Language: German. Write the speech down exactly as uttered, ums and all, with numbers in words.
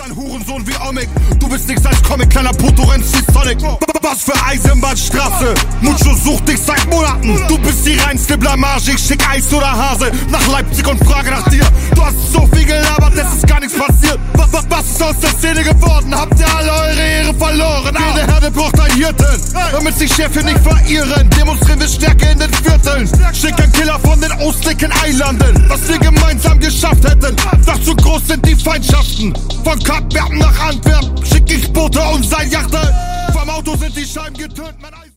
bist ein Hurensohn wie Omik. Du bist nix als Comic, kleiner Puto, rennst wie Sonic. Was für Eisenbahnstraße, Mucho sucht dich seit Monaten. Du bist die reinste Blamage, ich schick Eis oder Hase nach Leipzig und frage nach dir. Du hast so viel gelabert, es ist gar nichts passiert. Was, was, was ist aus der Szene geworden? Habt ihr alle eure Ehre verloren? Jede Herde braucht einen Hirten, damit sich Chefin nicht verirren. Demonstrieren wir Stärke in den Vierteln. Schick ein Killer von den ostlichen Eilanden, was wir gemeinsam geschafft hätten. Doch zu groß sind die Feindschaften. Von Kapverden nach Antwerpen schick ich Boote und Seiljachte. Vom Auto sind die Scheiben getönt, mein Eis